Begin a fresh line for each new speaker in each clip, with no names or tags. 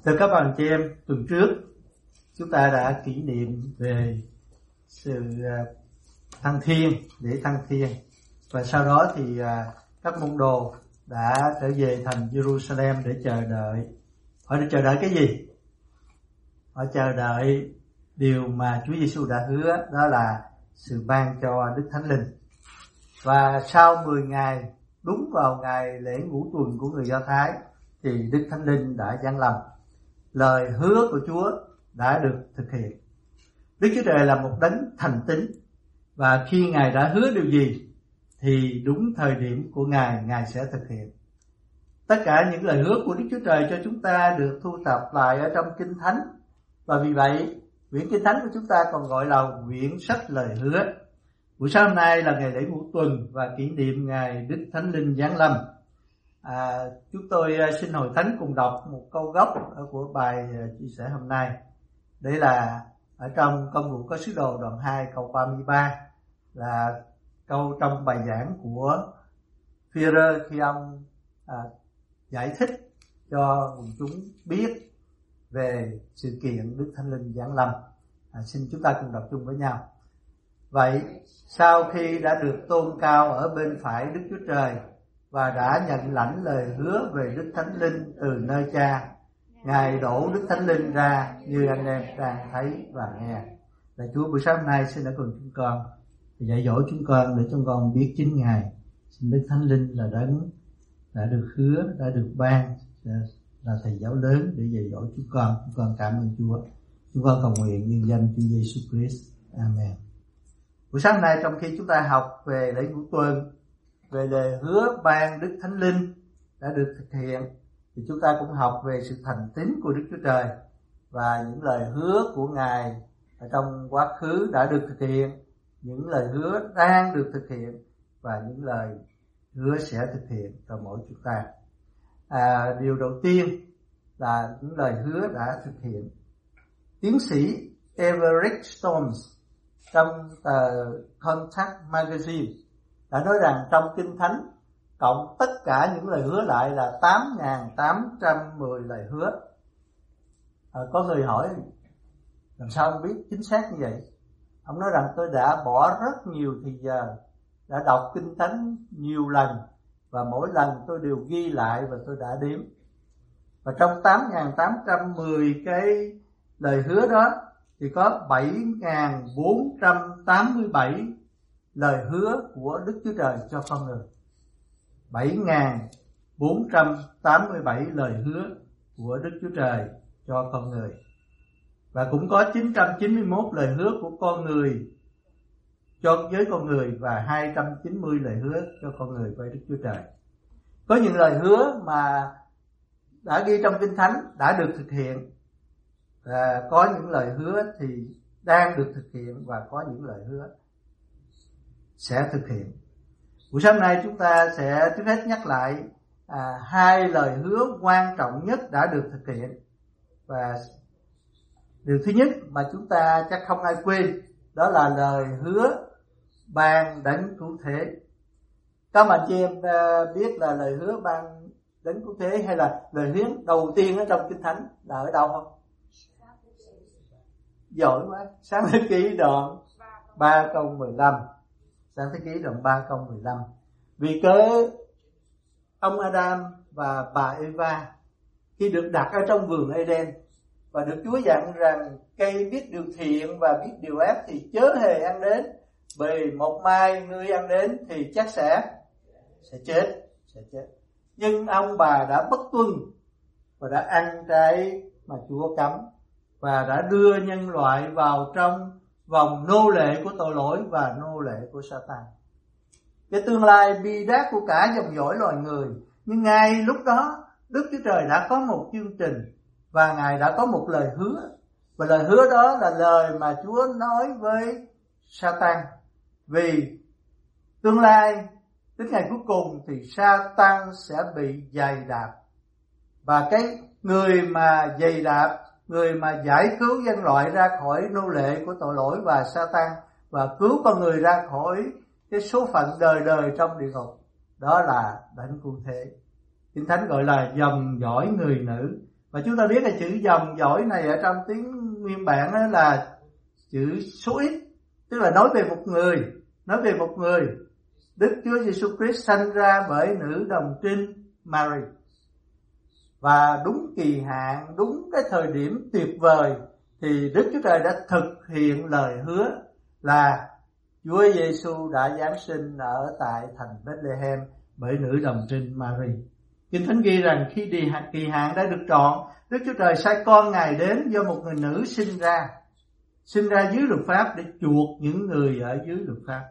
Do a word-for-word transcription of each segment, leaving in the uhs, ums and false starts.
Thưa các bạn chị em, tuần trước chúng ta đã kỷ niệm về sự thăng thiên, lễ thăng thiên, và sau đó thì các môn đồ đã trở về thành Jerusalem để chờ đợi. Họ để chờ đợi cái gì? Họ chờ đợi điều mà Chúa Giêsu đã hứa, đó là sự ban cho Đức Thánh Linh. Và sau mười ngày, đúng vào ngày lễ ngũ tuần của người Do Thái, thì Đức Thánh Linh đã giáng lâm. Lời hứa của Chúa đã được thực hiện. Đức Chúa Trời là một đấng thành tín, và khi Ngài đã hứa điều gì thì đúng thời điểm của Ngài, Ngài sẽ thực hiện. Tất cả những lời hứa của Đức Chúa Trời cho chúng ta được thu thập lại ở trong Kinh Thánh, và vì vậy quyển Kinh Thánh của chúng ta còn gọi là quyển sách lời hứa. Buổi sáng hôm nay là ngày lễ ngũ tuần và kỷ niệm ngày Đức Thánh Linh giáng lâm. À, chúng tôi xin hội thánh cùng đọc một câu gốc của bài chia sẻ hôm nay. Đây là ở trong Công vụ có sứ đồ đoạn hai câu ba mươi ba, là câu trong bài giảng của Phi-e-rơ khi ông à, giải thích cho quần chúng biết về sự kiện Đức Thánh Linh giáng lâm. À, xin chúng ta cùng đọc chung với nhau. Vậy sau khi đã được tôn cao ở bên phải Đức Chúa Trời và đã nhận lãnh lời hứa về Đức Thánh Linh từ nơi Cha, Ngài đổ Đức Thánh Linh ra như anh em đang thấy và nghe. Là Chúa buổi sáng hôm nay xin ở cùng chúng con, dạy dỗ chúng con để chúng con biết chính Ngài. Xin Đức Thánh Linh là đấng đã được hứa, đã được ban, là thầy giáo lớn để dạy dỗ chúng con. Chúng con cảm ơn Chúa. Chúng con cầu nguyện nhân danh Chúa Giêsu Christ. Amen. Buổi sáng nay, trong khi chúng ta học về lễ ngũ tuần, về lời hứa ban Đức Thánh Linh đã được thực hiện, thì chúng ta cũng học về sự thành tín của Đức Chúa Trời và những lời hứa của Ngài ở trong quá khứ đã được thực hiện, những lời hứa đang được thực hiện và những lời hứa sẽ thực hiện cho mỗi chúng ta. À, điều đầu tiên là những lời hứa đã thực hiện. Tiến sĩ Everett Storms trong tờ Contact Magazine đã nói rằng trong Kinh Thánh cộng tất cả những lời hứa lại là tám nghìn tám trăm mười lời hứa. À, có người hỏi làm sao ông biết chính xác như vậy? Ông nói rằng tôi đã bỏ rất nhiều thời giờ, đã đọc Kinh Thánh nhiều lần, và mỗi lần tôi đều ghi lại và tôi đã đếm. Và trong tám nghìn tám trăm mười cái lời hứa đó thì có bảy nghìn bốn trăm tám mươi bảy lời hứa của Đức Chúa Trời cho con người. bảy nghìn bốn trăm tám mươi bảy lời hứa của Đức Chúa Trời cho con người. Và cũng có chín trăm chín mươi mốt lời hứa của con người cho với con người, và hai trăm chín mươi lời hứa cho con người với Đức Chúa Trời. Có những lời hứa mà đã ghi trong Kinh Thánh đã được thực hiện, và có những lời hứa thì đang được thực hiện, và có những lời hứa sẽ thực hiện. Buổi sáng nay chúng ta sẽ trước hết nhắc lại à, hai lời hứa quan trọng nhất đã được thực hiện. Và điều thứ nhất mà chúng ta chắc không ai quên, đó là lời hứa ban đấng cứu thế. Các bạn chị em biết là lời hứa ban đấng cứu thế hay là lời hứa đầu tiên ở trong Kinh Thánh là ở đâu không? Giỏi quá. Sáng thế ký đoạn ba câu mười lăm. Sáng thế ký đoạn ba câu mười lăm. Vì cớ ông Adam và bà Eva khi được đặt ở trong vườn Eden, và được Chúa dặn rằng cây biết điều thiện và biết điều ác thì chớ hề ăn đến, vì một mai ngươi ăn đến thì chắc sẽ sẽ chết, sẽ chết. Nhưng ông bà đã bất tuân và đã ăn trái mà Chúa cấm, và đã đưa nhân loại vào trong vòng nô lệ của tội lỗi và nô lệ của Sa-tan. Cái tương lai bi đát của cả dòng dõi loài người, nhưng ngay lúc đó Đức Chúa Trời đã có một chương trình và Ngài đã có một lời hứa. Và lời hứa đó là lời mà Chúa nói với Sa-tan. Vì tương lai đến ngày cuối cùng thì Sa-tan sẽ bị giày đạp, và cái người mà giày đạp, người mà giải cứu nhân loại ra khỏi nô lệ của tội lỗi và Sa-tan, và cứu con người ra khỏi cái số phận đời đời trong địa ngục, đó là đấng cứu thế. Kinh Thánh gọi là dòng dõi người nữ, Và chúng ta biết là chữ dòng dõi này ở trong tiếng nguyên bản đó là chữ số ít, tức là nói về một người, nói về một người. Đức Chúa Giêsu Christ sanh ra bởi nữ đồng trinh Mary. Và đúng kỳ hạn, đúng cái thời điểm tuyệt vời thì Đức Chúa Trời đã thực hiện lời hứa là Chúa Giêsu đã giáng sinh ở tại thành Bethlehem bởi nữ đồng trinh Mary. Kinh Thánh ghi rằng khi đi kỳ hạn đã được trọn, Đức Chúa Trời sai con Ngài đến do một người nữ sinh ra, sinh ra dưới luật pháp để chuộc những người ở dưới luật pháp.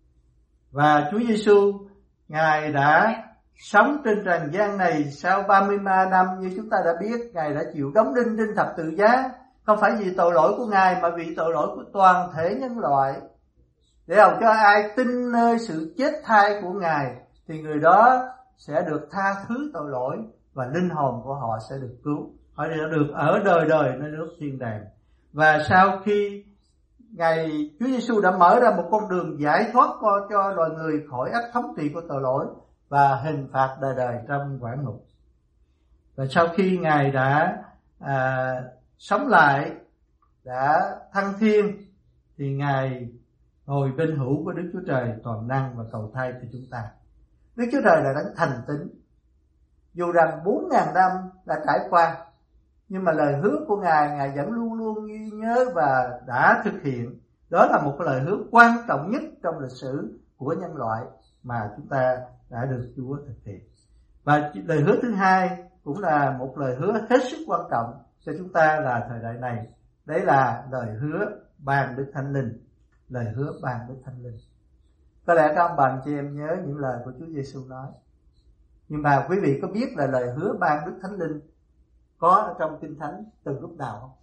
Và Chúa Giêsu Ngài đã sống trên trần gian này sau ba mươi ba năm, như chúng ta đã biết, Ngài đã chịu đóng đinh trên thập tự giá, không phải vì tội lỗi của Ngài mà vì tội lỗi của toàn thể nhân loại, để hầu cho ai tin nơi sự chết thay của Ngài thì người đó sẽ được tha thứ tội lỗi và linh hồn của họ sẽ được cứu. Họ sẽ được ở đời đời nơi nước thiên đàng. Và sau khi Ngài Chúa Giêsu đã mở ra một con đường giải thoát cho loài người khỏi ách thống trị của tội lỗi và hình phạt đời đời trong quả ngục. Và sau khi Ngài đã à, sống lại, đã thăng thiên, thì Ngài ngồi bên hữu của Đức Chúa Trời toàn năng và cầu thay cho chúng ta. Đức Chúa Trời là đấng thành tín. Dù rằng bốn ngàn năm đã trải qua, nhưng mà lời hứa của Ngài, Ngài vẫn luôn luôn ghi nhớ và đã thực hiện. Đó là một lời hứa quan trọng nhất trong lịch sử của nhân loại mà chúng ta đã được Chúa thực hiện. Và lời hứa thứ hai cũng là một lời hứa hết sức quan trọng cho chúng ta là thời đại này. Đấy là lời hứa ban Đức Thánh Linh. Lời hứa ban Đức Thánh Linh. Có lẽ các ông bà anh chị em nhớ những lời của Chúa Giêsu nói. Nhưng mà quý vị có biết là lời hứa ban Đức Thánh Linh có ở trong Kinh Thánh từ lúc nào không?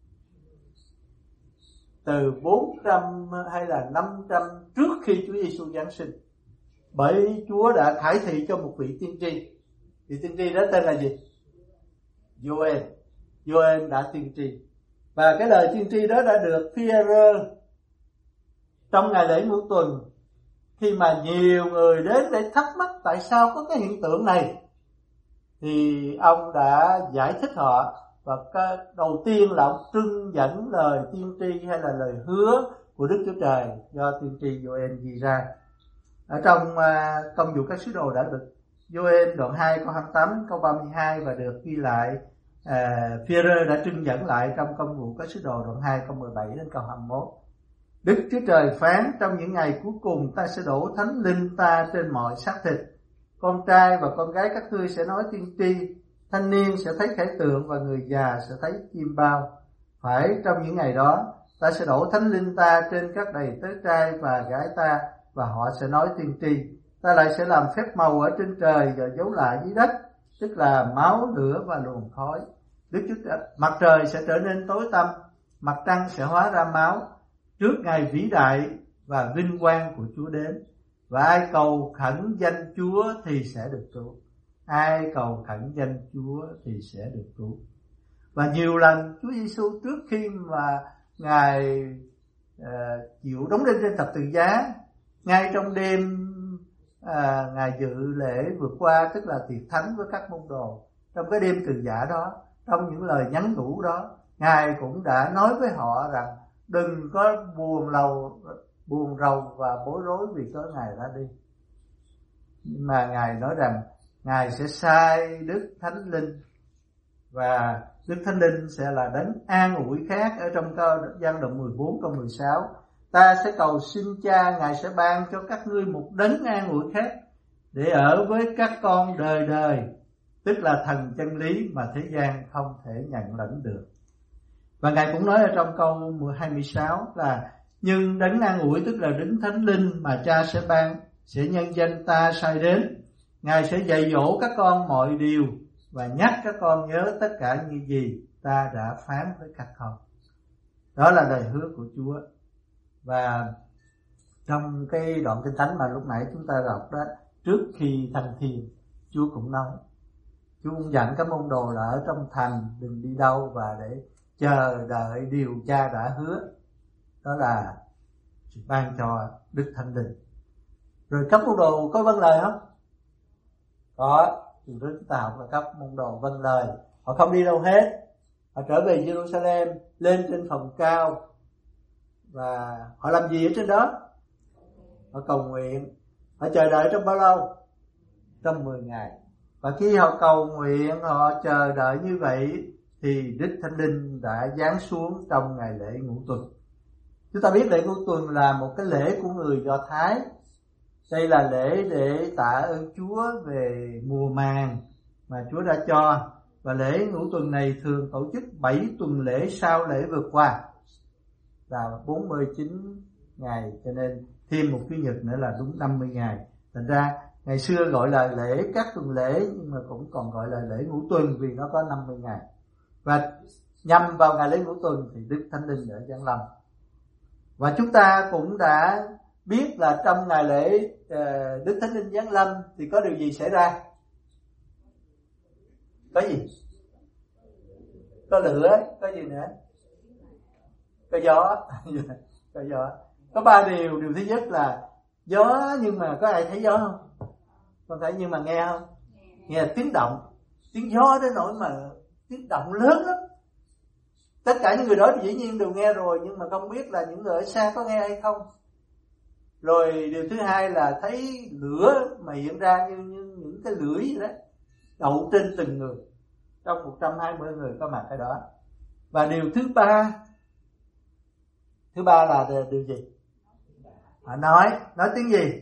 Từ bốn trăm hay là năm trăm trước khi Chúa Giêsu giáng sinh. Bởi Chúa đã khải thị cho một vị tiên tri. Vị tiên tri đó tên là gì? Gioan. Gioan đã tiên tri. Và cái lời tiên tri đó đã được Phi-e-rơ trong ngày lễ ngũ tuần, khi mà nhiều người đến để thắc mắc tại sao có cái hiện tượng này, thì ông đã giải thích họ. Và cái đầu tiên là ông trưng dẫn lời tiên tri hay là lời hứa của Đức Chúa Trời do tiên tri Gioan ghi ra. Ở trong uh, Công vụ các sứ đồ đã được Gioan đoạn hai câu hai mươi tám câu ba mươi hai, và được ghi lại uh, Phi-e-rơ đã trưng dẫn lại trong Công vụ các sứ đồ đoạn hai câu mười bảy đến câu hai mươi mốt. Đức Chúa Trời phán: trong những ngày cuối cùng ta sẽ đổ thánh linh ta trên mọi xác thịt. Con trai và con gái các ngươi sẽ nói tiên tri, thanh niên sẽ thấy khải tượng và người già sẽ thấy chim bao. Phải trong những ngày đó ta sẽ đổ thánh linh ta trên các đầy tớ trai và gái ta, và họ sẽ nói tiên tri. Ta lại sẽ làm phép màu ở trên trời và dấu lạ dưới đất, tức là máu, lửa và luồng khói. Đức Chúa Trời, mặt trời sẽ trở nên tối tăm, mặt trăng sẽ hóa ra máu, trước ngày vĩ đại và vinh quang của Chúa đến. Và ai cầu khẩn danh Chúa thì sẽ được cứu. Ai cầu khẩn danh Chúa thì sẽ được cứu. Và nhiều lần Chúa Giêsu trước khi mà Ngài uh, chịu đóng đinh trên thập tự giá, ngay trong đêm uh, Ngài dự lễ vượt qua, tức là tiệc thánh với các môn đồ, trong cái đêm từ giả đó, trong những lời nhắn nhủ đó, Ngài cũng đã nói với họ rằng đừng có buồn rầu, buồn rầu và bối rối vì có Ngài ra đi. Nhưng mà Ngài nói rằng Ngài sẽ sai Đức Thánh Linh, và Đức Thánh Linh sẽ là đấng an ủi khác. Ở trong câu Giăng đoạn mười bốn câu mười sáu, ta sẽ cầu xin Cha, Ngài sẽ ban cho các ngươi một đấng an ủi khác để ở với các con đời đời, tức là thần chân lý mà thế gian không thể nhận lẫn được. Và Ngài cũng nói ở trong câu hai mươi sáu là nhưng đấng an ủi, tức là đấng Thánh Linh mà Cha sẽ ban, sẽ nhân danh ta sai đến. Ngài sẽ dạy dỗ các con mọi điều và nhắc các con nhớ tất cả những gì ta đã phán với các con. Đó là lời hứa của Chúa. Và trong cái đoạn Kinh Thánh mà lúc nãy chúng ta đọc đó, trước khi thăng thiên, Chúa cũng nói, Chúa cũng dặn các môn đồ là ở trong thành đừng đi đâu và để chờ đợi điều Cha đã hứa, đó là ban cho Đức Thánh Linh. Rồi các môn đồ có vâng lời không? Có. Từ đó chúng ta học là các môn đồ vâng lời, Họ không đi đâu hết. Họ trở về Jerusalem, lên trên phòng cao. Và họ làm gì ở trên đó? Họ cầu nguyện. Họ chờ đợi trong bao lâu? Trong mười ngày. Và khi họ cầu nguyện, họ chờ đợi như vậy, thì Đức Thánh Linh đã giáng xuống trong ngày lễ Ngũ Tuần. Chúng ta biết lễ Ngũ Tuần là một cái lễ của người Do Thái. Đây là lễ để tạ ơn Chúa về mùa màng mà Chúa đã cho. Và lễ Ngũ Tuần này thường tổ chức bảy tuần lễ sau lễ vượt qua, là bốn mươi chín ngày, cho nên thêm một chủ nhật nữa là đúng năm mươi ngày. Thành ra ngày xưa gọi là lễ các tuần lễ, nhưng mà cũng còn gọi là lễ Ngũ Tuần vì nó có năm mươi ngày. Và nhằm vào ngày lễ Ngũ Tuần thì Đức Thánh Linh đã giáng lâm. Và chúng ta cũng đã biết là trong ngày lễ uh, Đức Thánh Linh giáng lâm thì có điều gì xảy ra? Có gì? Có lửa, có gì nữa? Có gió. Có gió. Có ba điều. Điều thứ nhất là gió, nhưng mà có ai thấy gió không? Con thấy nhưng mà nghe không? Nghe tiếng động. Tiếng gió đến nỗi mà tiếng động lớn lắm. Tất cả những người đó thì dĩ nhiên đều nghe rồi, nhưng mà không biết là những người ở xa có nghe hay không. Rồi điều thứ hai là thấy lửa mà hiện ra như, như những cái lưỡi vậy đó, đậu trên từng người, trong một trăm hai mươi người có mặt ở đó. Và điều thứ ba, thứ ba là điều gì? Họ nói, nói tiếng gì?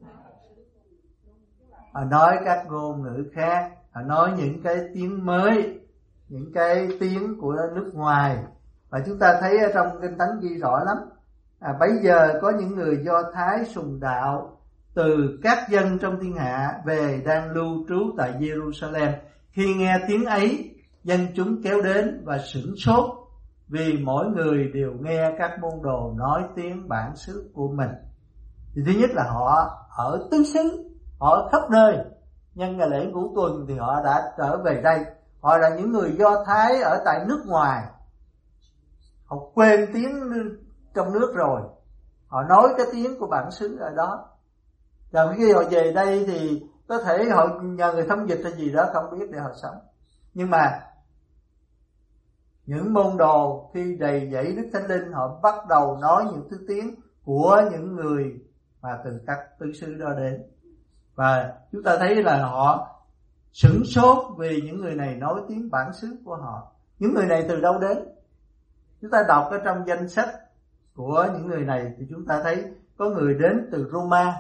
Họ nói các ngôn ngữ khác, họ nói những cái tiếng mới, những cái tiếng của nước ngoài. Và chúng ta thấy ở trong Kinh Thánh ghi rõ lắm. À, bây giờ có những người Do Thái sùng đạo từ các dân trong thiên hạ về đang lưu trú tại Jerusalem. Khi nghe tiếng ấy, dân chúng kéo đến và sửng sốt, vì mỗi người đều nghe các môn đồ nói tiếng bản xứ của mình. Thì thứ nhất là họ ở tứ xứ, họ ở khắp nơi. Nhân ngày lễ Ngũ Tuần thì họ đã trở về đây. Họ là những người Do Thái ở tại nước ngoài. Họ quên tiếng trong nước rồi, họ nói cái tiếng của bản xứ ở đó. Rồi khi họ về đây thì có thể họ nhờ người thông dịch hay gì đó không biết để họ sống. Nhưng mà những môn đồ khi đầy dẫy Đức Thánh Linh, họ bắt đầu nói những thứ tiếng của những người mà từ các tứ xứ đó đến. Và chúng ta thấy là họ sửng sốt vì những người này nói tiếng bản xứ của họ. Những người này từ đâu đến? Chúng ta đọc ở trong danh sách của những người này thì chúng ta thấy có người đến từ Roma,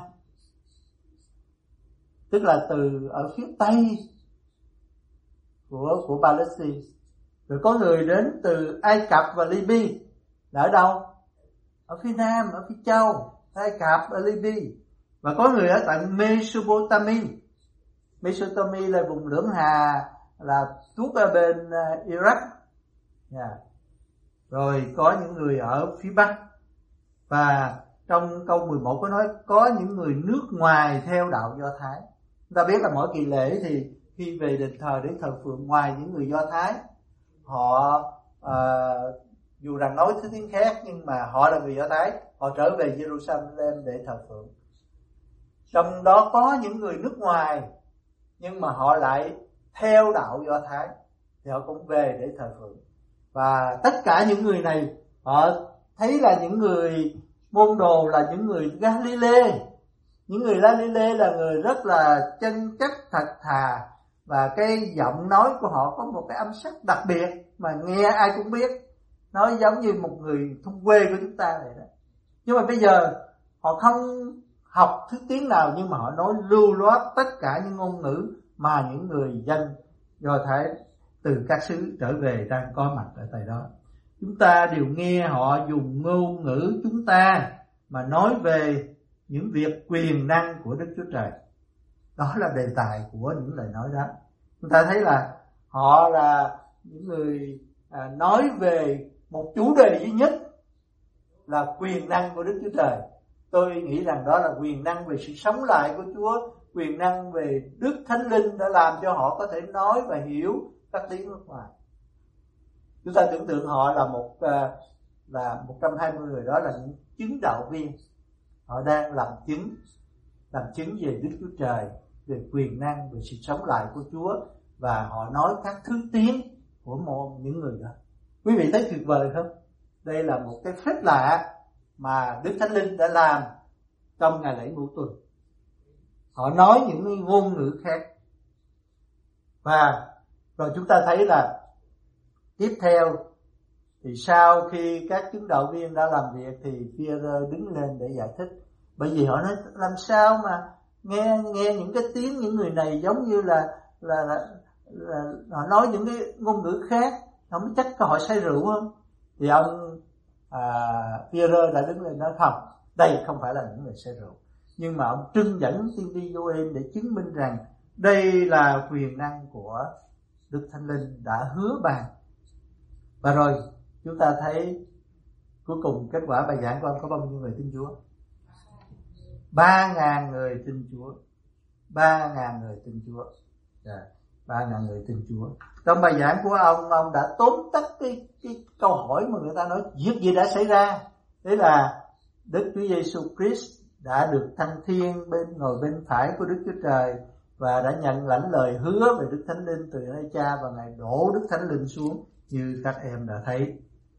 tức là từ ở phía Tây của, của Palestine. Rồi có người đến từ Ai Cập và Libya. Là ở đâu? Ở phía Nam, ở phía Châu, Ai Cập, ở Libya. Và có người ở tại Mesopotamia. Mesopotamia là vùng Lưỡng Hà, là tuốt ở bên uh, Iraq. Yeah. Rồi có những người ở phía Bắc. Và trong câu mười một có nói có những người nước ngoài theo đạo Do Thái. Chúng ta biết là mỗi kỳ lễ thì khi về đền thờ để thờ phượng, ngoài những người Do Thái, họ uh, dù rằng nói thứ tiếng khác nhưng mà họ là người Do Thái, họ trở về Jerusalem để thờ phượng. Trong đó có những người nước ngoài nhưng mà họ lại theo đạo Do Thái thì họ cũng về để thờ phượng. Và tất cả những người này họ thấy là những người môn đồ là những người Galilee. Những người Galilee là người rất là chân chất, thật thà, và cái giọng nói của họ có một cái âm sắc đặc biệt mà nghe ai cũng biết, nói giống như một người thôn quê của chúng ta vậy đó. Nhưng mà bây giờ họ không học thứ tiếng nào, nhưng mà họ nói lưu loát tất cả những ngôn ngữ mà những người dân Do Thái từ các xứ trở về đang có mặt ở tại đó. Chúng ta đều nghe họ dùng ngôn ngữ chúng ta mà nói về những việc quyền năng của Đức Chúa Trời. Đó là đề tài của những lời nói đó. Chúng ta thấy là họ là những người à, nói về một chủ đề duy nhất là quyền năng của Đức Chúa Trời. Tôi nghĩ rằng đó là quyền năng về sự sống lại của Chúa, quyền năng về Đức Thánh Linh đã làm cho họ có thể nói và hiểu các tiếng nước ngoài. Chúng ta tưởng tượng họ là một là một trăm hai mươi người đó là những chứng đạo viên. Họ đang làm chứng, làm chứng về Đức Chúa Trời, về quyền năng, về sự sống lại của Chúa, và họ nói các thứ tiếng của một những người đó. Quý vị thấy tuyệt vời không? Đây là một cái phép lạ mà Đức Thánh Linh đã làm trong ngày lễ ngũ tuần. Họ nói những ngôn ngữ khác. Và rồi chúng ta thấy là tiếp theo thì sau khi các chứng đạo viên đã làm việc thì Phi-e-rơ đứng lên để giải thích. Bởi vì họ nói làm sao mà nghe nghe những cái tiếng những người này giống như là là, là, là họ nói những cái ngôn ngữ khác, không chắc có họ say rượu không? Thì ông à, Phi-e-rơ đã đứng lên nói không, đây không phải là những người say rượu, nhưng mà ông trưng dẫn tiên tri Gioan để chứng minh rằng đây là quyền năng của Đức Thánh Linh đã hứa ban. Và rồi chúng ta thấy cuối cùng kết quả bài giảng của ông có bao nhiêu người tin Chúa? Ba ngàn người tin Chúa. Ba ngàn người tin Chúa. Yeah. Ba ngàn người tin Chúa. Trong bài giảng của ông, ông đã tóm tắt cái, cái câu hỏi mà người ta nói việc gì đã xảy ra. Đấy là Đức Chúa Giêsu Christ đã được thăng thiên bên ngồi bên phải của Đức Chúa Trời và đã nhận lãnh lời hứa về Đức Thánh Linh từ nơi Cha, và Ngài đổ Đức Thánh Linh xuống như các em đã thấy.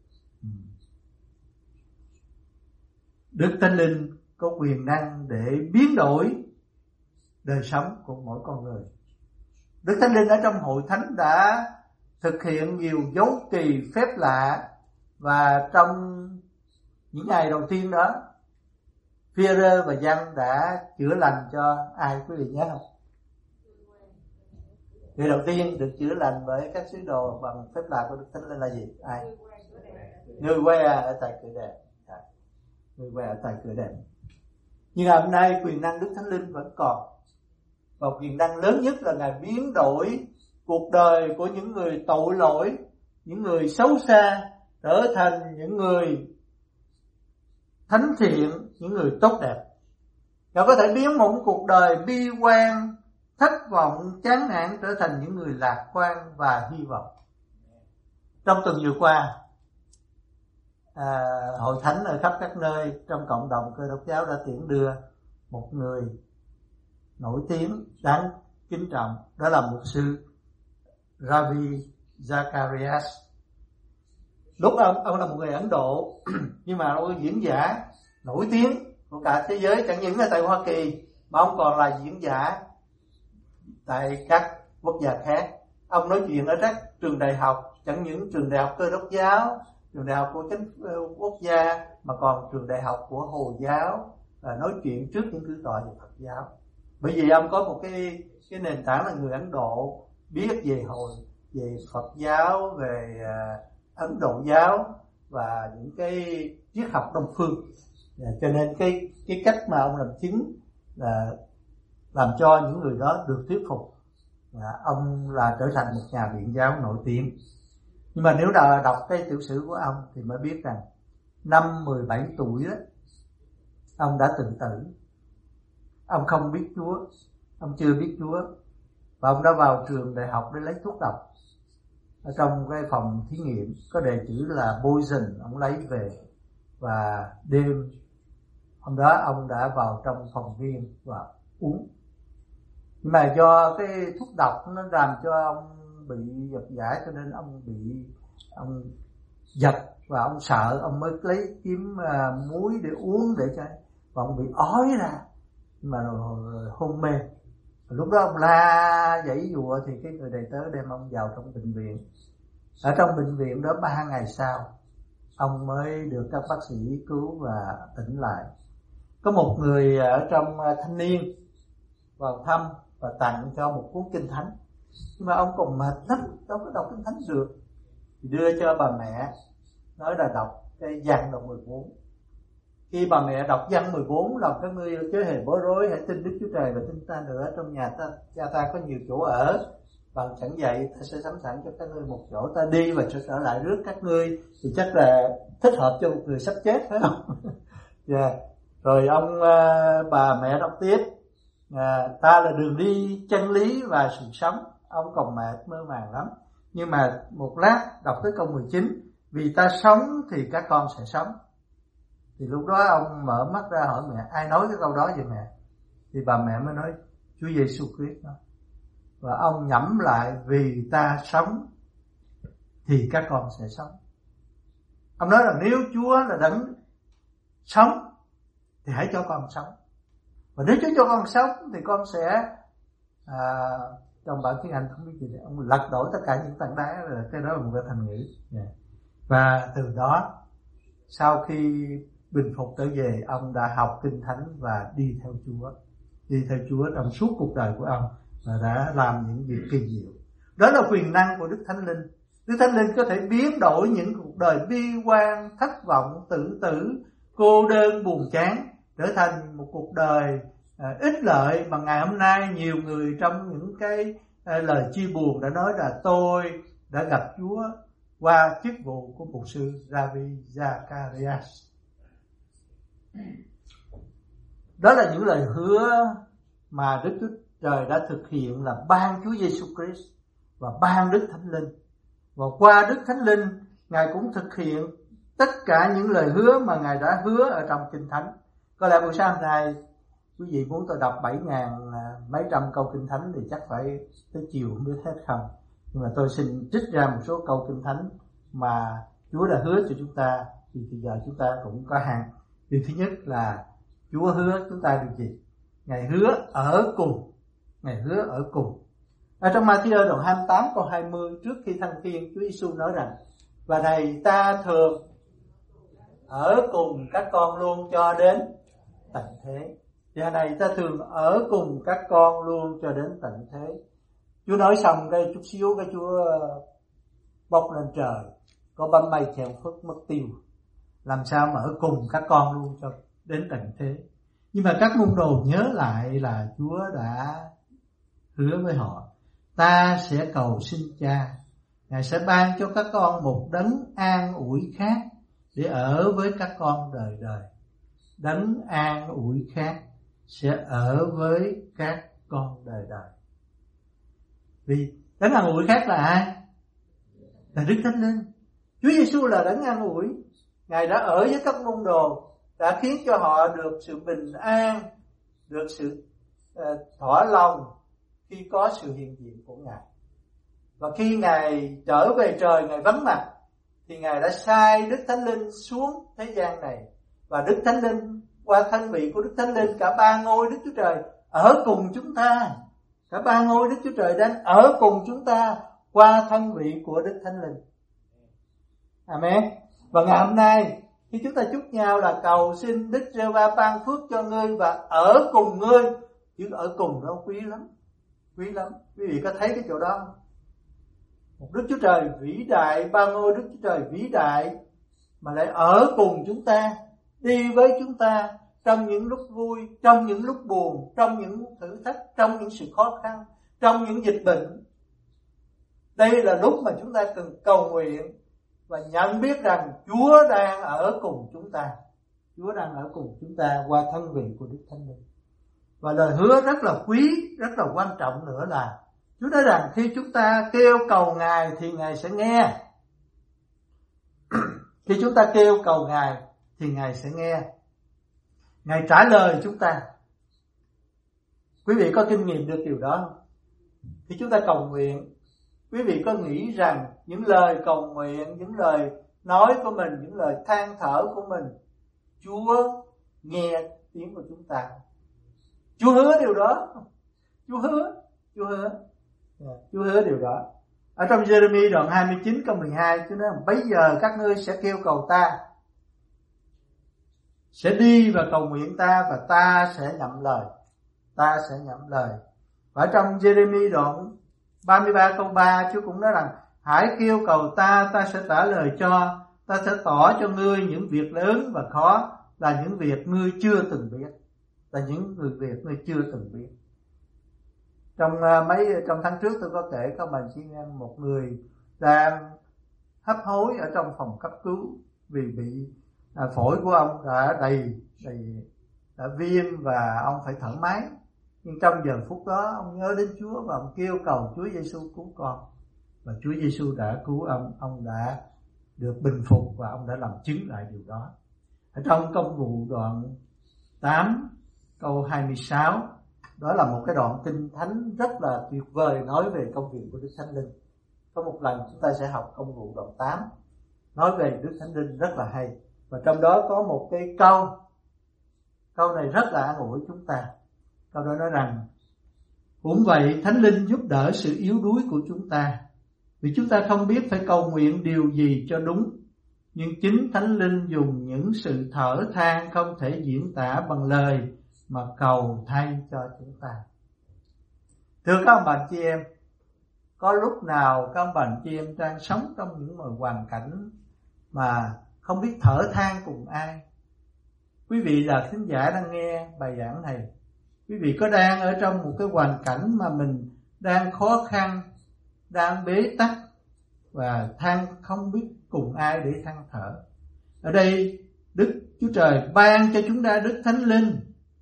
Đức Thánh Linh có quyền năng để biến đổi đời sống của mỗi con người. Đức Thánh Linh ở trong hội thánh đã thực hiện nhiều dấu kỳ phép lạ, và trong những ngày đầu tiên đó, Phi-e-rơ và Giăng đã chữa lành cho ai, quý vị nhớ không? Người đầu tiên được chữa lành bởi các sứ đồ bằng phép lạ của Đức Thánh Linh là gì? Ai? Người que ở tại cửa đền. Người que ở tại cửa đền. Nhưng hôm nay quyền năng Đức Thánh Linh vẫn còn. Và quyền năng lớn nhất là Ngài biến đổi cuộc đời của những người tội lỗi, những người xấu xa trở thành những người thánh thiện, những người tốt đẹp. Ngài có thể biến một cuộc đời bi quan, thất vọng, chán nản trở thành những người lạc quan và hy vọng. Trong tuần vừa qua, à, hội thánh ở khắp các nơi trong cộng đồng Cơ Đốc giáo đã tiễn đưa một người nổi tiếng đáng kính trọng, đó là mục sư Ravi Zacharias. Lúc ông ông là một người Ấn Độ nhưng mà ông là diễn giả nổi tiếng của cả thế giới, chẳng những ở tại Hoa Kỳ mà ông còn là diễn giả tại các quốc gia khác. Ông nói chuyện ở các trường đại học, chẳng những trường đại học Cơ Đốc giáo, trường đại học của chính quốc gia, mà còn trường đại học của Hồi giáo, và nói chuyện trước những cử tọa về Phật giáo. Bởi vì ông có một cái cái nền tảng là người Ấn Độ, biết về hồi về Phật giáo, về uh, Ấn Độ giáo và những cái triết học Đông phương. Yeah, cho nên cái cái cách mà ông làm chứng là làm cho những người đó được thuyết phục. Yeah, ông là trở thành một nhà biện giáo nổi tiếng. Nhưng mà nếu đã đọc cái tiểu sử của ông thì mới biết rằng năm mười bảy tuổi đó, ông đã tự tử. Ông không biết Chúa, ông chưa biết Chúa, và ông đã vào trường đại học để lấy thuốc độc. Ở trong cái phòng thí nghiệm có đề chữ là poison, ông lấy về, và đêm hôm đó ông đã vào trong phòng riêng và uống. Nhưng mà do cái thuốc độc nó làm cho ông bị giật giải, cho nên ông bị ông giật và ông sợ, ông mới lấy kiếm uh, muối để uống để cho, và ông bị ói ra, mà rồi, rồi, rồi hôn mê. Lúc đó ông la giãy giụa thì cái người đầy tớ đem ông vào trong bệnh viện. Ở trong bệnh viện đó ba ngày sau ông mới được các bác sĩ cứu và tỉnh lại. Có một người ở trong thanh niên vào thăm và tặng cho một cuốn kinh thánh, nhưng mà ông còn mệt lắm, đâu có đọc kinh thánh được, thì đưa cho bà mẹ, nói là đọc cái Giăng đoạn mười bốn. Khi bà mẹ đọc Giăng mười bốn, lòng các ngươi chớ hề bối rối, hãy tin Đức Chúa Trời và tin ta nữa, trong nhà ta cha ta có nhiều chỗ ở, bằng chẳng vậy ta sẽ sắm sẵn cho các ngươi một chỗ, ta đi và sẽ trở lại rước các ngươi. Thì chắc là thích hợp cho một người sắp chết, phải không? Yeah. Rồi ông bà mẹ đọc tiếp, à, ta là đường đi, chân lý và sự sống. Ông còn mệt mơ màng lắm, nhưng mà một lát đọc tới câu mười chín, vì ta sống thì các con sẽ sống. Thì lúc đó ông mở mắt ra hỏi mẹ, ai nói cái câu đó vậy mẹ? Thì bà mẹ mới nói Chúa Giêsu Christ đó. Và ông nhẩm lại, vì ta sống thì các con sẽ sống. Ông nói là nếu Chúa là đấng sống thì hãy cho con sống. Và nếu Chúa cho con sống thì con sẽ à, trong bản tiếng Anh không biết gì, ông lật đổ tất cả những tảng đá, là cái đó là một cái thành ngữ. Yeah. Và từ đó sau khi bình phục trở về, ông đã học Kinh Thánh và đi theo Chúa, đi theo Chúa trong suốt cuộc đời của ông, và đã làm những việc kỳ diệu. Đó là quyền năng của Đức Thánh Linh. Đức Thánh Linh có thể biến đổi những cuộc đời bi quan, thất vọng, tự tử, cô đơn, buồn chán trở thành một cuộc đời à, ích lợi. Mà ngày hôm nay nhiều người trong những cái à, lời chia buồn đã nói là tôi đã gặp Chúa qua chức vụ của mục sư Ravi Zacharias. Đó là những lời hứa mà Đức Chúa Trời đã thực hiện, là ban Chúa Giêsu Christ và ban Đức Thánh Linh. Và qua Đức Thánh Linh, Ngài cũng thực hiện tất cả những lời hứa mà Ngài đã hứa ở trong Kinh Thánh. Có lẽ buổi sáng hôm nay quý vị muốn tôi đọc bảy ngàn mấy trăm câu Kinh Thánh thì chắc phải tới chiều không biết hết không. Nhưng mà tôi xin trích ra một số câu Kinh Thánh mà Chúa đã hứa cho chúng ta, thì bây giờ chúng ta cũng có hàng. Điều thứ nhất là Chúa hứa chúng ta được gì? Ngài hứa ở cùng. Ngài hứa ở cùng. Ở trong Ma-thi-ơ đoạn hai mươi tám câu hai mươi, trước khi thăng thiên, Chúa Giêsu nói rằng: và này ta thường ở cùng các con luôn cho đến tận thế. Và này ta thường ở cùng các con luôn cho đến tận thế. Chúa nói xong cái chút xíu cái Chúa bốc lên trời, có bấm mây chèo phất mất tiêu. Làm sao mà ở cùng các con luôn cho đến tận thế. Nhưng mà các môn đồ nhớ lại là Chúa đã hứa với họ: ta sẽ cầu xin Cha, Ngài sẽ ban cho các con một đấng an ủi khác để ở với các con đời đời. Đấng an ủi khác sẽ ở với các con đời đời. Vì đấng an ủi khác là ai? Là Đức Thánh Linh. Chúa Giêsu là đấng an ủi. Ngài đã ở với các môn đồ, đã khiến cho họ được sự bình an, được sự uh, thỏa lòng khi có sự hiện diện của Ngài. Và khi Ngài trở về trời, Ngài vắng mặt, thì Ngài đã sai Đức Thánh Linh xuống thế gian này. Và Đức Thánh Linh, qua thân vị của Đức Thánh Linh, cả ba ngôi Đức Chúa Trời ở cùng chúng ta. Cả ba ngôi Đức Chúa Trời đang ở cùng chúng ta qua thân vị của Đức Thánh Linh. Amen. Và ngày hôm nay khi chúng ta chúc nhau là cầu xin Đức Giê-hô-va ban phước cho ngươi và ở cùng ngươi. Chứ ở cùng đó quý lắm, quý lắm. Quý vị có thấy cái chỗ đó không? Một Đức Chúa Trời vĩ đại, ba ngôi Đức Chúa Trời vĩ đại mà lại ở cùng chúng ta, đi với chúng ta trong những lúc vui, trong những lúc buồn, trong những thử thách, trong những sự khó khăn, trong những dịch bệnh. Đây là lúc mà chúng ta cần cầu nguyện và nhận biết rằng Chúa đang ở cùng chúng ta. Chúa đang ở cùng chúng ta qua thân vị của Đức Thánh Linh. Và lời hứa rất là quý, rất là quan trọng nữa là Chúa nói rằng khi chúng ta kêu cầu Ngài thì Ngài sẽ nghe. Khi chúng ta kêu cầu Ngài thì Ngài sẽ nghe. Ngài trả lời chúng ta. Quý vị có kinh nghiệm được điều đó không? Khi chúng ta cầu nguyện, quý vị có nghĩ rằng những lời cầu nguyện, những lời nói của mình, những lời than thở của mình, Chúa nghe tiếng của chúng ta? Chúa hứa điều đó. Chúa hứa, Chúa hứa. Yeah, Chúa hứa điều đó. Ở trong Giê-rê-mi đoạn hai mươi chín câu mười hai, Chúa nói: bấy giờ các ngươi sẽ kêu cầu ta, sẽ đi và cầu nguyện ta, và ta sẽ nhậm lời. Ta sẽ nhậm lời. Và trong Giê-rê-mi đoạn ba mươi ba câu ba, Chúa cũng nói rằng: hãy kêu cầu ta, ta sẽ trả lời cho. Ta sẽ tỏ cho ngươi những việc lớn và khó, là những việc ngươi chưa từng biết. Là những việc ngươi chưa từng biết. Trong uh, mấy trong tháng trước tôi có kể các bạn chị em, một người đang hấp hối ở trong phòng cấp cứu vì bị à, phổi của ông đã đầy đầy đã viêm và ông phải thở máy. Nhưng trong giờ phút đó ông nhớ đến Chúa và ông kêu cầu Chúa Giêsu cứu con. Và Chúa Giêsu đã cứu ông, ông đã được bình phục và ông đã làm chứng lại điều đó. Ở trong Công vụ đoạn tám câu hai mươi sáu, đó là một cái đoạn kinh thánh rất là tuyệt vời nói về công việc của Đức Thánh Linh. có một lần chúng ta sẽ học công vụ đoạn tám nói về Đức Thánh Linh rất là hay, và trong đó có một cái câu câu này rất là an ủi chúng ta. Câu đó nói rằng: cũng vậy Thánh Linh giúp đỡ sự yếu đuối của chúng ta, vì chúng ta không biết phải cầu nguyện điều gì cho đúng, nhưng chính Thánh Linh dùng những sự thở than không thể diễn tả bằng lời mà cầu thay cho chúng ta. Thưa các ông bà chị em, có lúc nào các ông bà chị em đang sống trong những hoàn cảnh mà không biết thở than cùng ai? Quý vị là khán giả đang nghe bài giảng này, quý vị có đang ở trong một cái hoàn cảnh mà mình đang khó khăn, đang bế tắc và than không biết cùng ai để than thở? Ở đây Đức Chúa Trời ban cho chúng ta Đức Thánh Linh,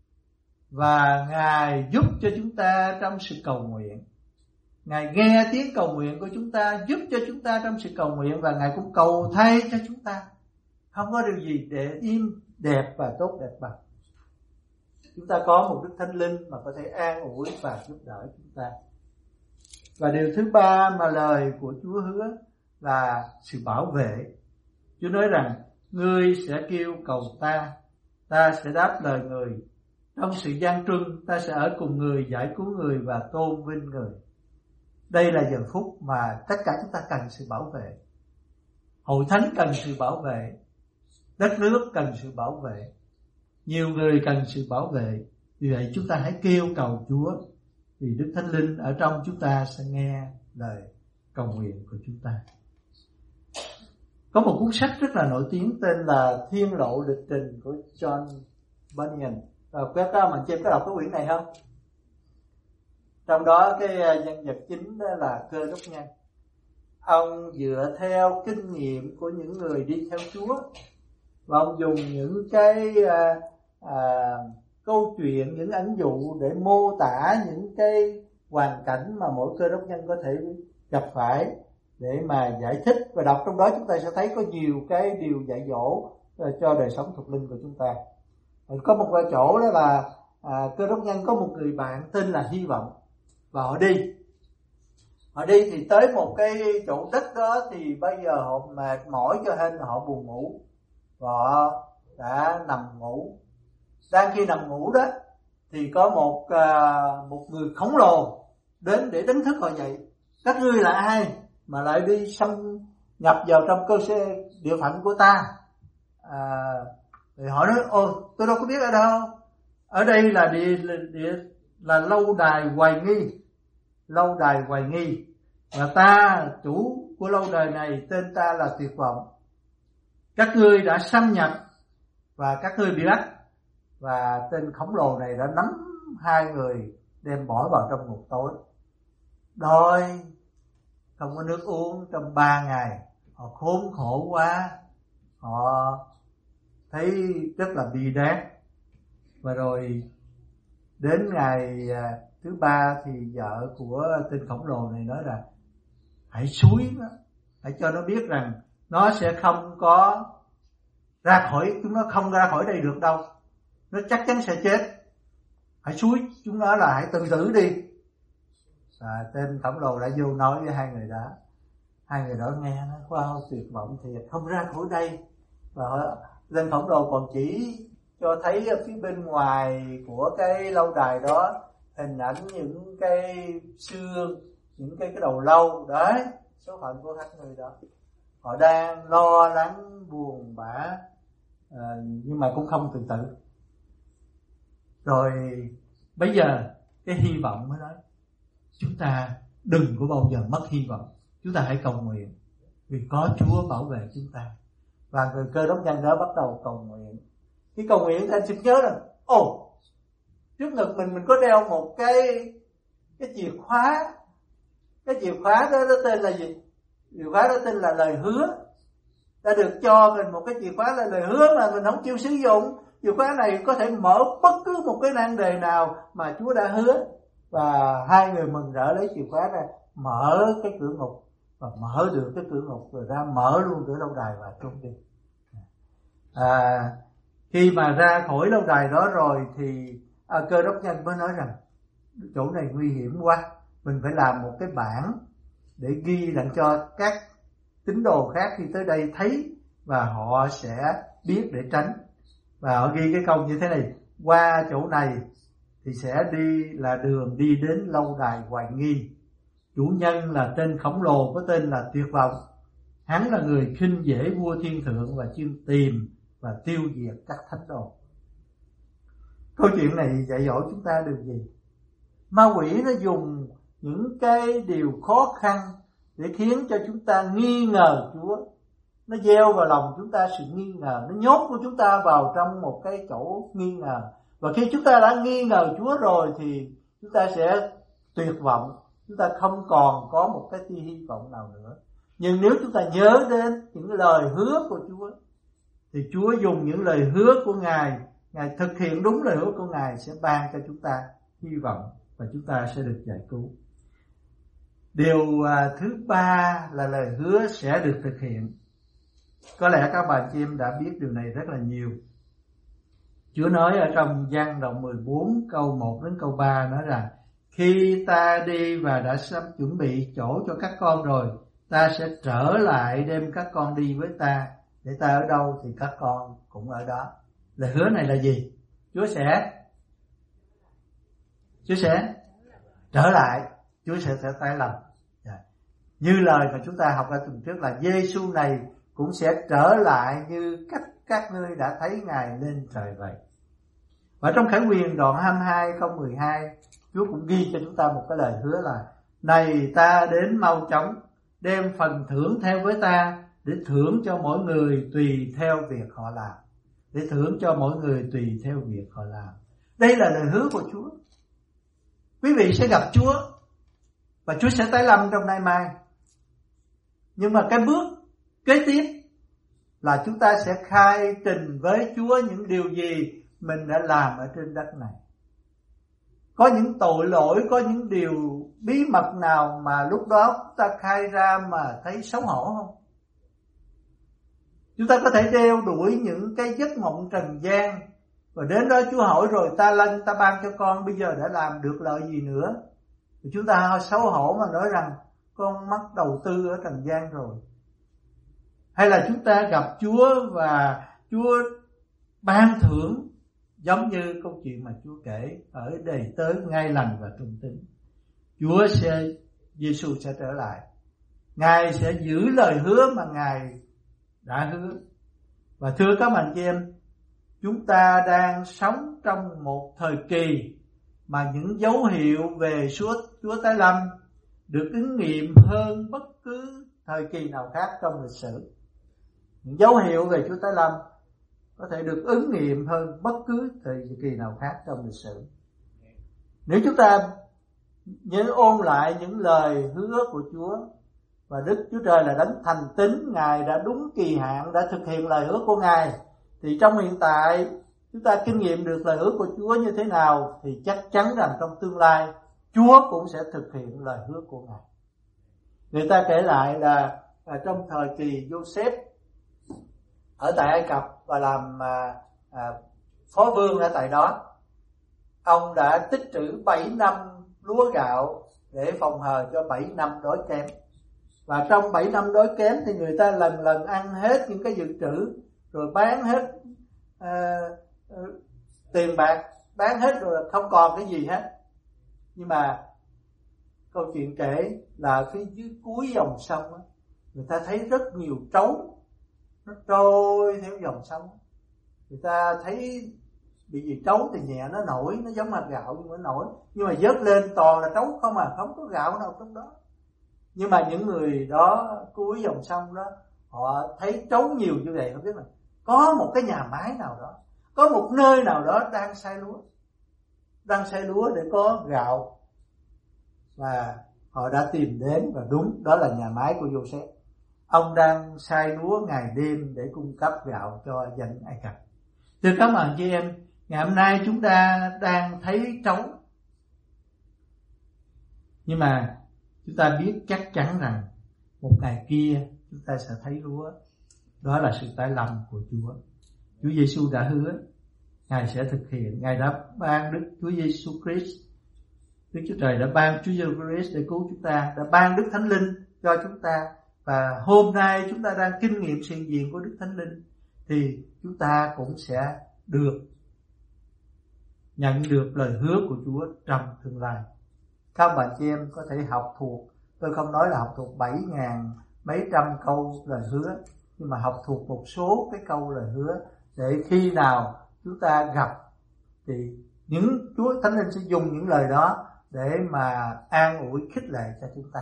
và Ngài giúp cho chúng ta trong sự cầu nguyện. Ngài nghe tiếng cầu nguyện của chúng ta, giúp cho chúng ta trong sự cầu nguyện, và Ngài cũng cầu thay cho chúng ta. Không có điều gì để im đẹp và tốt đẹp bằng chúng ta có một Đức Thánh Linh mà có thể an ủi và giúp đỡ chúng ta. Và điều thứ ba mà lời của Chúa hứa là sự bảo vệ. Chúa nói rằng: ngươi sẽ kêu cầu ta, ta sẽ đáp lời người. Trong sự gian truân, ta sẽ ở cùng người, giải cứu người và tôn vinh người. Đây là giờ phút mà tất cả chúng ta cần sự bảo vệ. Hội thánh cần sự bảo vệ, đất nước cần sự bảo vệ, nhiều người cần sự bảo vệ. Vì vậy chúng ta hãy kêu cầu Chúa, vì Đức Thánh Linh ở trong chúng ta sẽ nghe lời cầu nguyện của chúng ta. Có một cuốn sách rất là nổi tiếng tên là Thiên Lộ Lịch Trình của John Bunyan. Rồi các các bạn chị em có đọc cái quyển này không? Trong đó cái nhân vật chính đó là Cơ Đốc Nhân. Ông dựa theo kinh nghiệm của những người đi theo Chúa, và ông dùng những cái à, à, câu chuyện, những ẩn dụ để mô tả những cái hoàn cảnh mà mỗi Cơ Đốc Nhân có thể gặp phải, để mà giải thích. Và đọc trong đó chúng ta sẽ thấy có nhiều cái điều dạy dỗ cho đời sống thuộc linh của chúng ta. Có một vài chỗ đó là à, Cơ Đốc Nhân có một người bạn tên là Hy Vọng, và họ đi họ đi thì tới một cái chỗ đất đó, thì bây giờ họ mệt mỏi cho nên họ buồn ngủ, và họ đã nằm ngủ. Đang khi nằm ngủ đó thì có một à, một người khổng lồ đến để đánh thức họ dậy. Các ngươi là ai mà lại đi xâm nhập vào trong cơ thể địa phận của ta? À, thì họ nói: ồ, tôi đâu có biết ở đâu. Ở đây là địa, địa là lâu đài Hoài Nghi, lâu đài Hoài Nghi, và ta chủ của lâu đài này tên ta là Tuyệt Vọng. Các ngươi đã xâm nhập và các ngươi bị bắt. Và tên khổng lồ này đã nắm hai người đem bỏ vào trong ngục tối, đói không có nước uống trong ba ngày. Họ khốn khổ quá, họ thấy rất là bi đát. Và rồi đến ngày thứ ba thì vợ của tên khổng lồ này nói là: hãy xúi nó, hãy cho nó biết rằng nó sẽ không có ra khỏi, chúng nó không ra khỏi đây được đâu, nó chắc chắn sẽ chết. Hãy xúi chúng nó là hãy tự tử đi. À, tên khổng lồ đã vô nói với hai người đó. Hai người đó nghe nó: wow, tuyệt vọng thiệt, không ra khỏi đây. Và tên khổng lồ còn chỉ cho thấy ở phía bên ngoài của cái lâu đài đó hình ảnh những cái xương, những cái cái đầu lâu đấy, số phận của các người đó. Họ đang lo lắng buồn bã, à, nhưng mà cũng không tự tử. Rồi bây giờ cái hy vọng mới nói: chúng ta đừng có bao giờ mất hy vọng, chúng ta hãy cầu nguyện, vì có Chúa bảo vệ chúng ta. Và người Cơ Đốc Nhân đó bắt đầu cầu nguyện. Khi cầu nguyện thì anh xin nhớ rằng: ồ, trước ngực mình mình có đeo một cái cái chìa khóa. Cái chìa khóa đó nó tên là gì? Chìa khóa đó tên là lời hứa. Ta được cho mình một cái chìa khóa là lời hứa mà mình không chịu sử dụng. Chìa khóa này có thể mở bất cứ một cái nan đề nào mà Chúa đã hứa. Và hai người mừng rỡ lấy chìa khóa ra, mở cái cửa ngục, và mở được cái cửa ngục rồi ra mở luôn cửa lâu đài và trốn đi. À, khi mà ra khỏi lâu đài đó rồi thì à, Cơ Đốc Nhân mới nói rằng: chỗ này nguy hiểm quá, mình phải làm một cái bảng để ghi đặng cho các tín đồ khác khi tới đây thấy và họ sẽ biết để tránh. Và họ ghi cái câu như thế này: qua chỗ này thì sẽ đi là đường đi đến lâu đài hoài nghi. Chủ nhân là tên khổng lồ có tên là Tuyệt Vọng. Hắn là người khinh dễ vua thiên thượng và chuyên tìm và tiêu diệt các thánh đồ. Câu chuyện này dạy dỗ chúng ta điều gì? Ma quỷ nó dùng những cái điều khó khăn để khiến cho chúng ta nghi ngờ Chúa. Nó gieo vào lòng chúng ta sự nghi ngờ, nó nhốt của chúng ta vào trong một cái chỗ nghi ngờ. Và khi chúng ta đã nghi ngờ Chúa rồi thì chúng ta sẽ tuyệt vọng, chúng ta không còn có một cái tia hy vọng nào nữa. Nhưng nếu chúng ta nhớ đến những lời hứa của Chúa thì Chúa dùng những lời hứa của Ngài, Ngài thực hiện đúng lời hứa của Ngài sẽ ban cho chúng ta hy vọng và chúng ta sẽ được giải cứu. Điều thứ ba là lời hứa sẽ được thực hiện. Có lẽ các bạn chị em đã biết điều này rất là nhiều. Chúa nói ở trong Giăng đoạn mười bốn câu một đến câu ba nói rằng: khi ta đi và đã sắp chuẩn bị chỗ cho các con rồi, ta sẽ trở lại đem các con đi với ta, để ta ở đâu thì các con cũng ở đó. Lời hứa này là gì? Chúa sẽ Chúa sẽ trở lại, Chúa sẽ sẽ tái lâm. Như lời mà chúng ta học ở tuần trước là Giê-xu này cũng sẽ trở lại như cách các ngươi đã thấy Ngài lên trời vậy. Và trong Khải Huyền đoạn hai mươi hai câu mười hai, Chúa cũng ghi cho chúng ta một cái lời hứa là: này ta đến mau chóng, đem phần thưởng theo với ta, để thưởng cho mỗi người tùy theo việc họ làm. Để thưởng cho mỗi người tùy theo việc họ làm. Đây là lời hứa của Chúa. Quý vị sẽ gặp Chúa và Chúa sẽ tái lâm trong nay mai. Nhưng mà cái bước kế tiếp là chúng ta sẽ khai trình với Chúa những điều gì mình đã làm ở trên đất này. Có những tội lỗi, có những điều bí mật nào mà lúc đó chúng ta khai ra mà thấy xấu hổ không? Chúng ta có thể đeo đuổi những cái giấc mộng trần gian, và đến đó Chúa hỏi rồi ta lên ta ban cho con, bây giờ đã làm được lợi gì nữa? Thì chúng ta xấu hổ mà nói rằng con mắc đầu tư ở trần gian rồi. Hay là chúng ta gặp Chúa và Chúa ban thưởng, giống như câu chuyện mà Chúa kể ở Đầy Tớ Ngay Lành và Trung Tín. Chúa sẽ, Giê-xu sẽ trở lại, Ngài sẽ giữ lời hứa mà Ngài đã hứa. Và thưa các bạn chị em, chúng ta đang sống trong một thời kỳ mà những dấu hiệu về suốt Chúa tái lâm được ứng nghiệm hơn bất cứ thời kỳ nào khác trong lịch sử. Những dấu hiệu về Chúa tái lâm có thể được ứng nghiệm hơn bất cứ thời kỳ nào khác trong lịch sử. Nếu chúng ta nhớ ôn lại những lời hứa của Chúa, và Đức Chúa Trời là đấng thành tín, Ngài đã đúng kỳ hạn đã thực hiện lời hứa của Ngài, thì trong hiện tại chúng ta kinh nghiệm được lời hứa của Chúa như thế nào, thì chắc chắn rằng trong tương lai Chúa cũng sẽ thực hiện lời hứa của Ngài. Người ta kể lại là, là trong thời kỳ Joseph ở tại Ai Cập và làm à, à, phó vương ở tại đó, ông đã tích trữ bảy năm lúa gạo để phòng hờ cho bảy năm đói kém. Và trong bảy năm đói kém thì người ta lần lần ăn hết những cái dự trữ, rồi bán hết à, à, tiền bạc, bán hết rồi không còn cái gì hết. Nhưng mà câu chuyện kể là phía dưới cuối dòng sông, người ta thấy rất nhiều trấu nó trôi theo dòng sông. Người ta thấy bị gì trấu thì nhẹ nó nổi, nó giống hạt gạo nhưng mà nó nổi, nhưng mà vớt lên toàn là trấu không à, không có gạo nào trong đó. Nhưng mà những người đó cuối dòng sông đó, họ thấy trấu nhiều như vậy, họ biết là có một cái nhà máy nào đó, có một nơi nào đó đang xay lúa, đang xay lúa để có gạo. Và họ đã tìm đến, và đúng đó là nhà máy của Joseph. Ông đang xay lúa ngày đêm để cung cấp gạo cho dân Ai Cập. Thưa các bạn chị em, ngày hôm nay chúng ta đang thấy trấu, nhưng mà chúng ta biết chắc chắn rằng một ngày kia chúng ta sẽ thấy lúa. Đó là sự tái lâm của Chúa. Chúa Giêsu đã hứa, Ngài sẽ thực hiện. Ngài đã ban Đức Chúa Giêsu Christ, Đức Chúa Trời đã ban Chúa Giêsu Christ để cứu chúng ta, đã ban Đức Thánh Linh cho chúng ta. Và hôm nay chúng ta đang kinh nghiệm sự hiện diện của Đức Thánh Linh, thì chúng ta cũng sẽ được nhận được lời hứa của Chúa trong tương lai. Các bạn chị em có thể học thuộc, tôi không nói là học thuộc bảy ngàn mấy trăm câu lời hứa, nhưng mà học thuộc một số cái câu lời hứa, để khi nào chúng ta gặp thì những Chúa Thánh Linh sẽ dùng những lời đó để mà an ủi khích lệ cho chúng ta.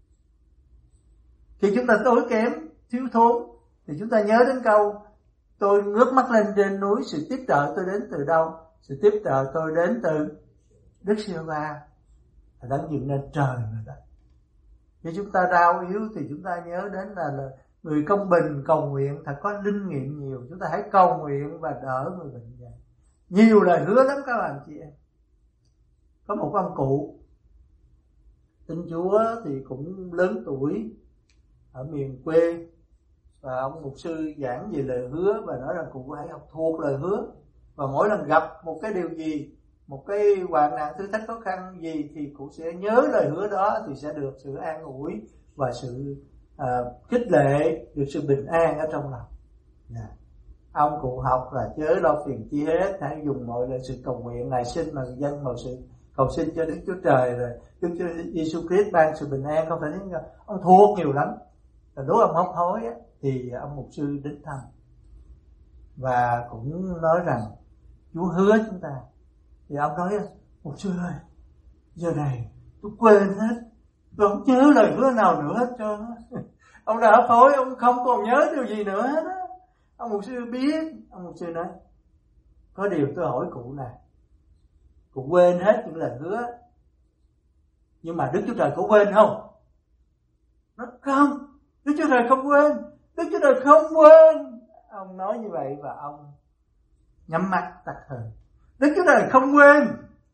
Khi chúng ta tối kém, thiếu thốn, thì chúng ta nhớ đến câu tôi ngước mắt lên trên núi, sự tiếp trợ tôi đến từ đâu? Sự tiếp trợ tôi đến từ Đức Giê-hô-va, đã dựng nên trời rồi đó. Khi chúng ta đau yếu thì chúng ta nhớ đến là, là người công bình cầu nguyện thật có linh nghiệm nhiều. Chúng ta hãy cầu nguyện và đỡ người bệnh vậy. Nhiều lời hứa lắm các bạn chị em. Có một ông cụ tin Chúa thì cũng lớn tuổi ở miền quê, và ông mục sư giảng về lời hứa và nói rằng cụ hãy học thuộc lời hứa, và mỗi lần gặp một cái điều gì, một cái hoạn nạn thử thách khó khăn gì thì cụ sẽ nhớ lời hứa đó, thì sẽ được sự an ủi và sự uh, khích lệ, được sự bình an ở trong lòng. Yeah. Ông cụ học là chớ lo phiền chi hết, hãy dùng mọi lời sự cầu nguyện này xin mà dân mọi sự cầu xin cho Đức Chúa Trời, rồi Đức Chúa Giêsu Christ ban sự bình an. Không phải đến ông thuộc nhiều lắm. Rồi lúc ông hấp hối á, thì ông mục sư đến thăm và cũng nói rằng Chúa hứa chúng ta. Thì ông nói mục sư ơi, giờ này tôi quên hết, tôi không nhớ lời hứa nào nữa hết trơn á. Ông đã hấp hối, ông không còn nhớ điều gì nữa hết á. Ông mục sư biết. Ông mục sư nói có điều tôi hỏi cụ nè, cụ quên hết những lời hứa, nhưng mà Đức Chúa Trời có quên không? Nó không, Đức Chúa Trời không quên, Đức Chúa Trời không quên. Ông nói như vậy và ông nhắm mắt tắt thở. Đức Chúa Trời không quên,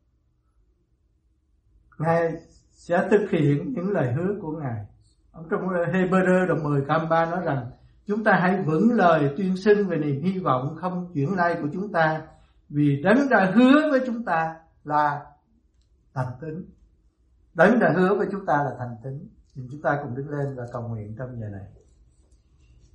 Ngài sẽ thực hiện những lời hứa của Ngài. Ông trong Hebrew đoạn mười câu ba nói rằng chúng ta hãy vững lời tuyên xưng về niềm hy vọng không chuyển lay của chúng ta, vì Đấng đã hứa với chúng ta là thành tín. Đấng đã hứa với chúng ta là thành tín. Thì chúng ta cùng đứng lên và cầu nguyện trong giờ này.